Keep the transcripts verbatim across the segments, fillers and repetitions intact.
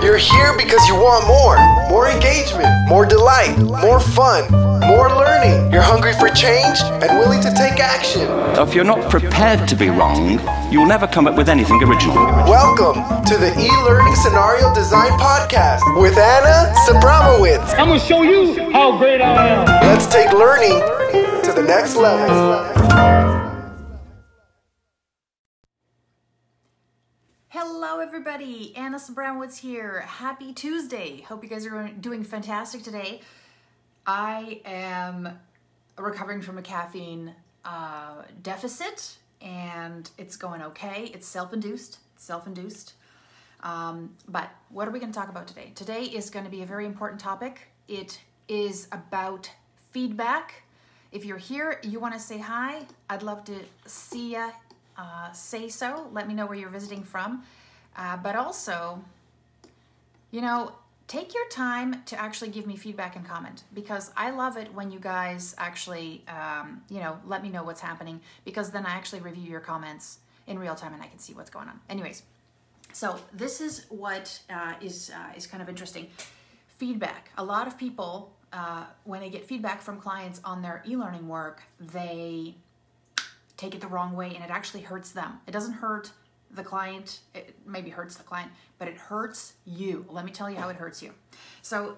You're here because you want more. More engagement, more delight, more fun, more learning. You're hungry for change and willing to take action. If you're not prepared to be wrong, you'll never come up with anything original. Welcome to the E-Learning Scenario Design Podcast with Anna Sabramowitz. I'm going to show you how great I am. Let's take learning to the next level. Hello everybody, Anna Sabramowitz here. Happy Tuesday. Hope you guys are doing fantastic today. I am recovering from a caffeine uh, deficit and it's going okay. It's self-induced, it's self-induced. Um, but what are we going to talk about today? Today is going to be a very important topic. It is about feedback. If you're here, you want to say hi, I'd love to see ya. Uh, say so. Let me know where you're visiting from. Uh, but also, you know, take your time to actually give me feedback and comment, because I love it when you guys actually, um, you know, let me know what's happening, because then I actually review your comments in real time and I can see what's going on. Anyways, so this is what uh, is, uh, is kind of interesting. Feedback. A lot of people, uh, when they get feedback from clients on their e-learning work, they take it the wrong way and it actually hurts them. It doesn't hurt the client, it maybe hurts the client, but it hurts you. Let me tell you how it hurts you. So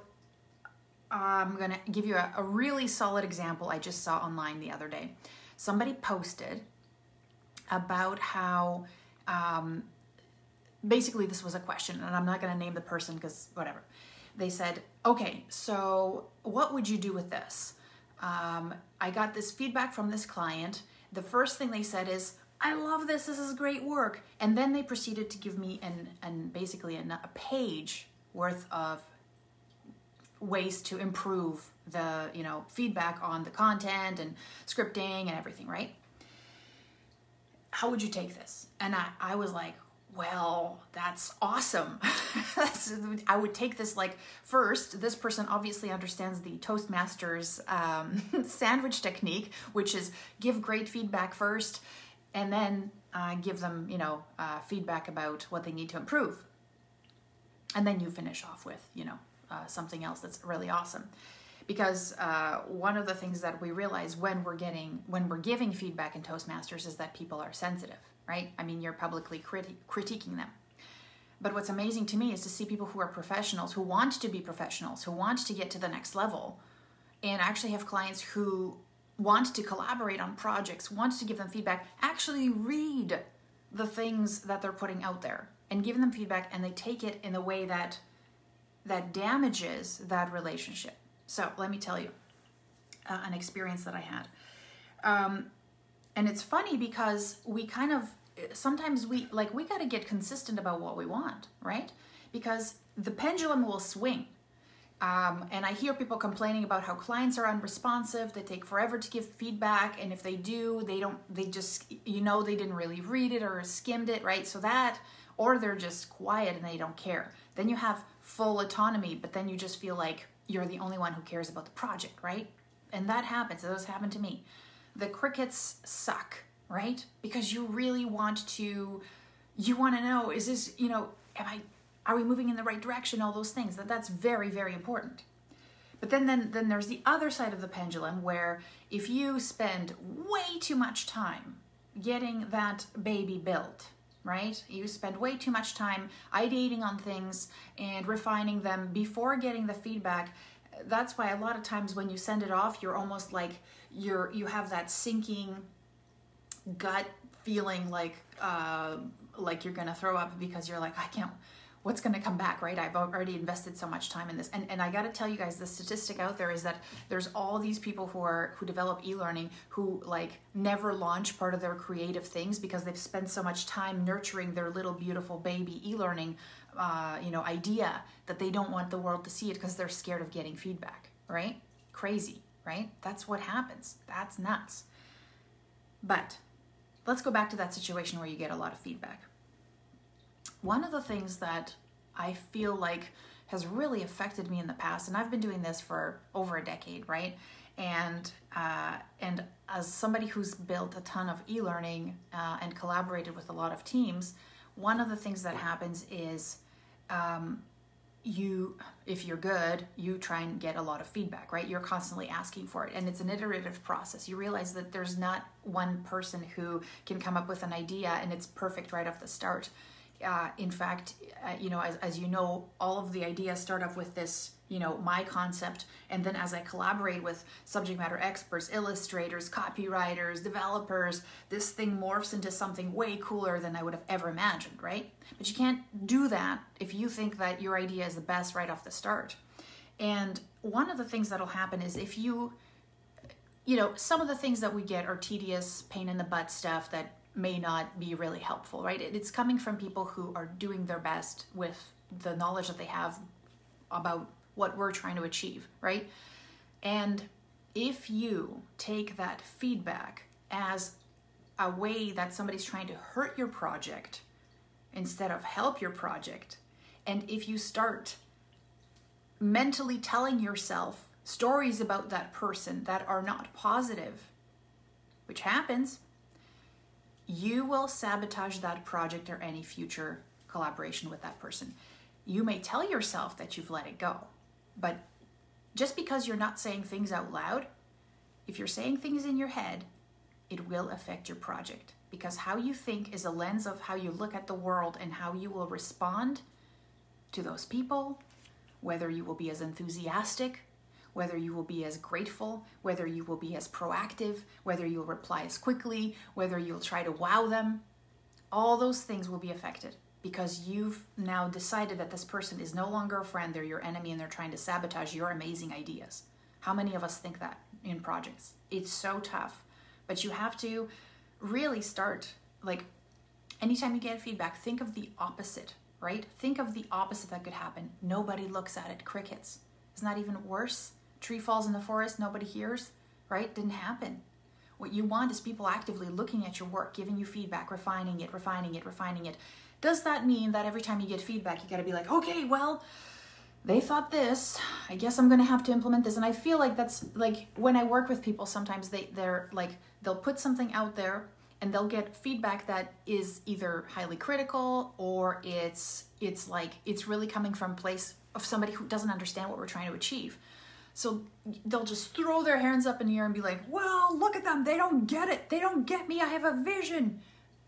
I'm gonna give you a, a really solid example I just saw online the other day. Somebody posted about how, um, basically this was a question, and I'm not gonna name the person because whatever. They said, okay, so what would you do with this? Um, I got this feedback from this client. The first thing they said is, I love this, this is great work. And then they proceeded to give me an, an basically an, a page worth of ways to improve the, you know, feedback on the content and scripting and everything, right? How would you take this? And I, I was like, well, that's awesome. that's, I would take this like, first, this person obviously understands the Toastmasters um, sandwich technique, which is give great feedback first, and then uh, give them, you know, uh, feedback about what they need to improve. And then you finish off with, you know, uh, something else that's really awesome. Because uh, one of the things that we realize when we're getting, when we're giving feedback in Toastmasters is that people are sensitive. Right? I mean, you're publicly criti- critiquing them. But what's amazing to me is to see people who are professionals, who want to be professionals, who want to get to the next level, and actually have clients who want to collaborate on projects, want to give them feedback, actually read the things that they're putting out there and give them feedback, and they take it in a way that that damages that relationship. So let me tell you uh, an experience that I had. Um, and it's funny because we kind of, sometimes we, like, we got to get consistent about what we want, right? Because the pendulum will swing. Um, and I hear people complaining about how clients are unresponsive, they take forever to give feedback, and if they do, they don't, they just, you know, they didn't really read it or skimmed it, right? So that, or they're just quiet and they don't care. Then you have full autonomy, but then you just feel like you're the only one who cares about the project, right? And that happens, those happen to me. The crickets suck, right? Because you really want to, you want to know, is this, you know, am I, are we moving in the right direction? All those things, that that's very, very important. But then, then, then there's the other side of the pendulum where if you spend way too much time getting that baby built, right? You spend way too much time ideating on things and refining them before getting the feedback. That's why a lot of times when you send it off, you're almost like, you're, you have that sinking gut feeling like, uh, like you're going to throw up because you're like, I can't, what's going to come back, right? I've already invested so much time in this. And, and I got to tell you guys, the statistic out there is that there's all these people who are, who develop e-learning who like never launch part of their creative things because they've spent so much time nurturing their little beautiful baby e-learning, uh, you know, idea that they don't want the world to see it because they're scared of getting feedback, right? Crazy, right? That's what happens. That's nuts. But let's go back to that situation where you get a lot of feedback. One of the things that I feel like has really affected me in the past, and I've been doing this for over a decade, right? And uh, and as somebody who's built a ton of e-learning uh, and collaborated with a lot of teams, one of the things that happens is um, you, if you're good, you try and get a lot of feedback, right? You're constantly asking for it, and it's an iterative process. You realize that there's not one person who can come up with an idea and it's perfect right off the start. Uh, in fact, uh, you know, as, as you know, all of the ideas start off with this, you know, my concept, and then as I collaborate with subject matter experts, illustrators, copywriters, developers, this thing morphs into something way cooler than I would have ever imagined, right? But you can't do that if you think that your idea is the best right off the start. And one of the things that'll happen is if you, you know, some of the things that we get are tedious, pain in the butt stuff that may not be really helpful, right? It's coming from people who are doing their best with the knowledge that they have about what we're trying to achieve, right? And if you take that feedback as a way that somebody's trying to hurt your project instead of help your project, and if you start mentally telling yourself stories about that person that are not positive, which happens, you will sabotage that project or any future collaboration with that person. You may tell yourself that you've let it go, but just because you're not saying things out loud, if you're saying things in your head, it will affect your project, because how you think is a lens of how you look at the world and how you will respond to those people, whether you will be as enthusiastic, whether you will be as grateful, whether you will be as proactive, whether you'll reply as quickly, whether you'll try to wow them. All those things will be affected because you've now decided that this person is no longer a friend, they're your enemy, and they're trying to sabotage your amazing ideas. How many of us think that in projects? It's so tough, but you have to really start, like, anytime you get feedback, think of the opposite, right? Think of the opposite that could happen. Nobody looks at it, crickets. Isn't that even worse? Tree falls in the forest, nobody hears, right? Didn't happen. What you want is people actively looking at your work, giving you feedback, refining it, refining it, refining it. Does that mean that every time you get feedback, you got to be like, okay, well, they thought this, I guess I'm going to have to implement this. And I feel like that's like when I work with people, sometimes they, they're like, they'll put something out there and they'll get feedback that is either highly critical or it's, it's like, it's really coming from a place of somebody who doesn't understand what we're trying to achieve. So they'll just throw their hands up in the air and be like, well, look at them. They don't get it. They don't get me. I have a vision.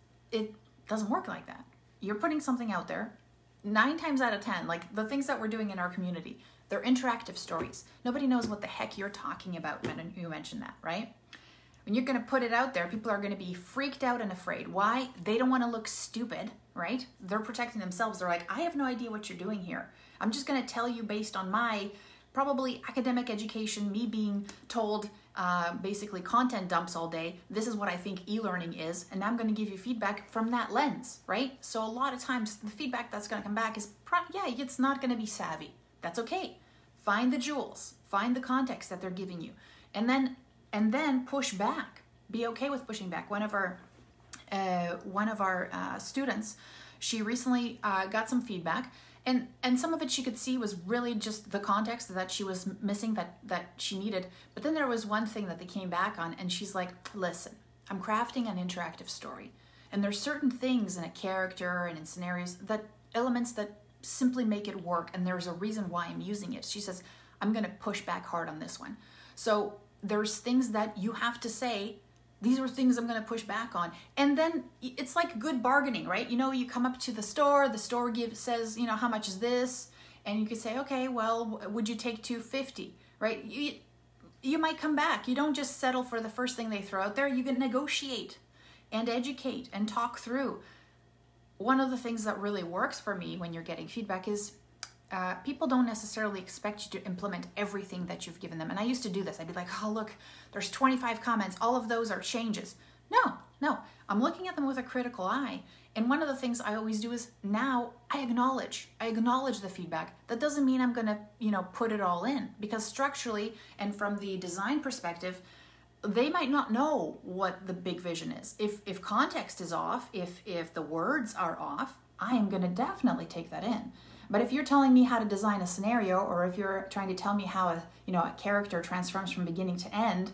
It doesn't work like that. You're putting something out there. Nine times out of ten, like the things that we're doing in our community, they're interactive stories. Nobody knows what the heck you're talking about when you mention that, right? When you're going to put it out there, people are going to be freaked out and afraid. Why? They don't want to look stupid, right? They're protecting themselves. They're like, I have no idea what you're doing here. I'm just going to tell you based on my probably academic education, me being told uh, basically content dumps all day. This is what I think e-learning is, and I'm going to give you feedback from that lens, right? So a lot of times the feedback that's going to come back is, pro- yeah, it's not going to be savvy. That's okay. Find the jewels, find the context that they're giving you, and then and then push back. Be okay with pushing back. One of our uh, one of our uh, students, she recently uh, got some feedback. And and some of it she could see was really just the context that she was missing, that, that she needed. But then there was one thing that they came back on, and she's like, listen, I'm crafting an interactive story. And there's certain things in a character and in scenarios, that elements that simply make it work, and there's a reason why I'm using it. She says, I'm going to push back hard on this one. So there's things that you have to say, these are things I'm going to push back on. And then it's like good bargaining, right? You know, you come up to the store, the store gives says, you know, how much is this? And you could say, okay, well, would you take two fifty, right? You, you might come back. You don't just settle for the first thing they throw out there. You can negotiate and educate and talk through. One of the things that really works for me when you're getting feedback is Uh, people don't necessarily expect you to implement everything that you've given them. And I used to do this. I'd be like, oh, look, there's twenty-five comments. All of those are changes. No, no. I'm looking at them with a critical eye. And one of the things I always do is now I acknowledge. I acknowledge the feedback. That doesn't mean I'm going to, you know, put it all in. Because structurally and from the design perspective, they might not know what the big vision is. If if context is off, if if the words are off, I am going to definitely take that in. But if you're telling me how to design a scenario, or if you're trying to tell me how a, you know, a character transforms from beginning to end,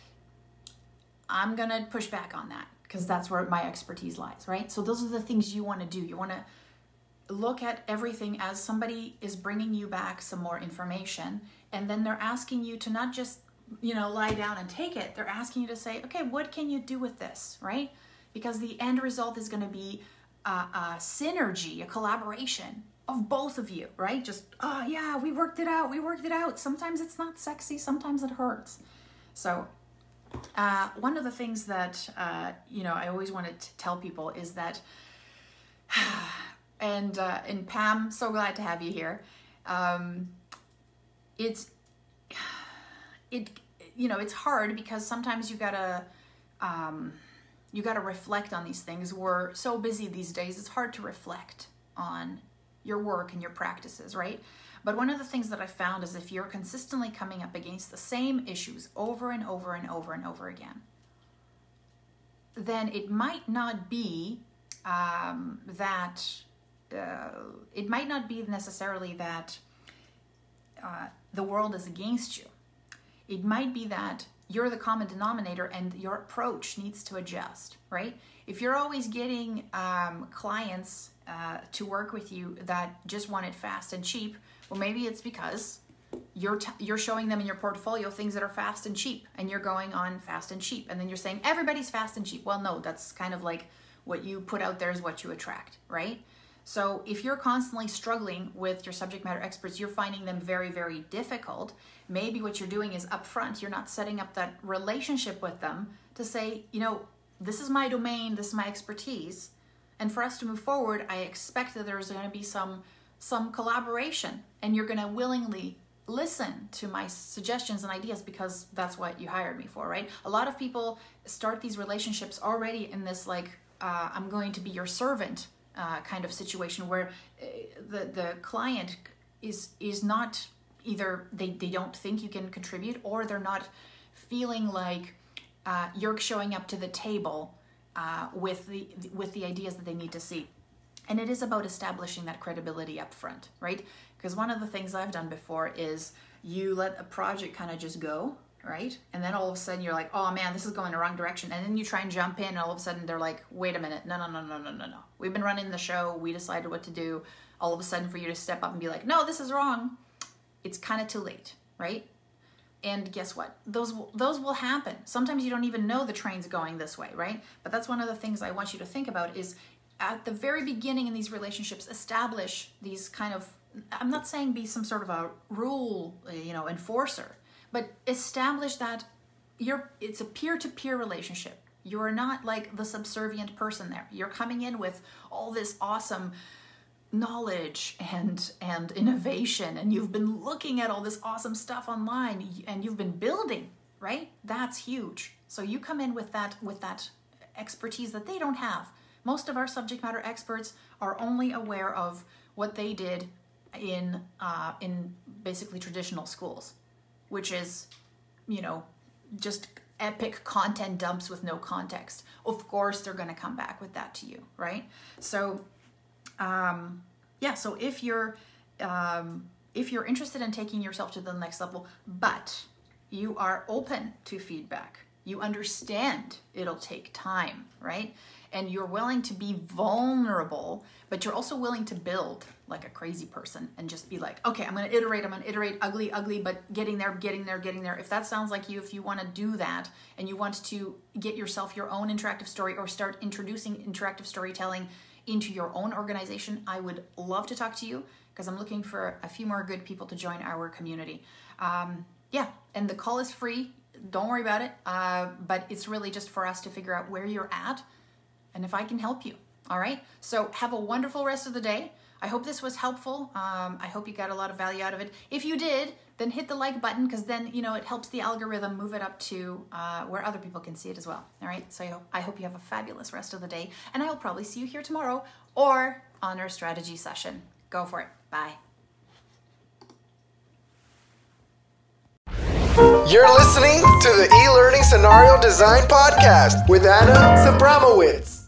I'm going to push back on that because that's where my expertise lies, right? So those are the things you want to do. You want to look at everything as somebody is bringing you back some more information, and then they're asking you to not just, you know, lie down and take it. They're asking you to say, okay, what can you do with this, right? Because the end result is going to be a, a synergy, a collaboration of both of you, right? Just, oh yeah, we worked it out, we worked it out. Sometimes it's not sexy, sometimes it hurts. So uh, one of the things that, uh, you know, I always wanted to tell people is that, and, uh, and Pam, so glad to have you here. Um, it's, it, you know, it's hard because sometimes you gotta, um, you gotta reflect on these things. We're so busy these days, it's hard to reflect on your work and your practices, right? But one of the things that I found is if you're consistently coming up against the same issues over and over and over and over again, then it might not be um, that, uh, it might not be necessarily that uh, the world is against you. It might be that you're the common denominator and your approach needs to adjust, right? If you're always getting um, clients uh, to work with you that just want it fast and cheap, well, maybe it's because you're t- you're showing them in your portfolio things that are fast and cheap, and you're going on fast and cheap, and then you're saying everybody's fast and cheap. Well, no, that's kind of like what you put out there is what you attract, right? So if you're constantly struggling with your subject matter experts, you're finding them very, very difficult. Maybe what you're doing is upfront, you're not setting up that relationship with them to say, you know, this is my domain, this is my expertise. And for us to move forward, I expect that there's going to be some, some collaboration, and you're going to willingly listen to my suggestions and ideas because that's what you hired me for, right? A lot of people start these relationships already in this like, uh, I'm going to be your servant uh, kind of situation where uh, the, the client is, is not either, they, they don't think you can contribute, or they're not feeling like uh, you're showing up to the table uh, with the with the ideas that they need to see. And it is about establishing that credibility up front, right? Because one of the things I've done before is you let a project kind of just go, right? And then all of a sudden you're like, oh man, this is going the wrong direction. And then you try and jump in, and all of a sudden they're like, wait a minute, no, no, no, no, no, no, no. We've been running the show, we decided what to do. All of a sudden for you to step up and be like, no, this is wrong. It's kind of too late, right? And guess what? Those will, those will happen. Sometimes you don't even know the train's going this way, right? But that's one of the things I want you to think about is at the very beginning in these relationships, establish these kind of, I'm not saying be some sort of a rule, you know, enforcer, but establish that you're, it's a peer-to-peer relationship. You're not like the subservient person there. You're coming in with all this awesome knowledge and and innovation, and you've been looking at all this awesome stuff online, and you've been building, right? That's huge. So you come in with that with that expertise that they don't have. Most of our subject matter experts are only aware of what they did in uh, in basically traditional schools, which is, you know, just epic content dumps with no context. Of course, they're going to come back with that to you, right? So Um, yeah, so if you're, um, if you're interested in taking yourself to the next level, but you are open to feedback, you understand it'll take time, right? And you're willing to be vulnerable, but you're also willing to build like a crazy person and just be like, okay, I'm going to iterate, I'm going to iterate, ugly, ugly, but getting there, getting there, getting there. If that sounds like you, if you want to do that and you want to get yourself your own interactive story or start introducing interactive storytelling into your own organization, I would love to talk to you because I'm looking for a few more good people to join our community. Um, yeah, and the call is free. Don't worry about it. Uh, but it's really just for us to figure out where you're at and if I can help you. All right. So have a wonderful rest of the day. I hope this was helpful. Um, I hope you got a lot of value out of it. If you did, then hit the like button because then, you know, it helps the algorithm move it up to uh, where other people can see it as well. All right. So I hope you have a fabulous rest of the day, and I'll probably see you here tomorrow or on our strategy session. Go for it. Bye. You're listening to the E-Learning Scenario Design Podcast with Anna Sabramowitz.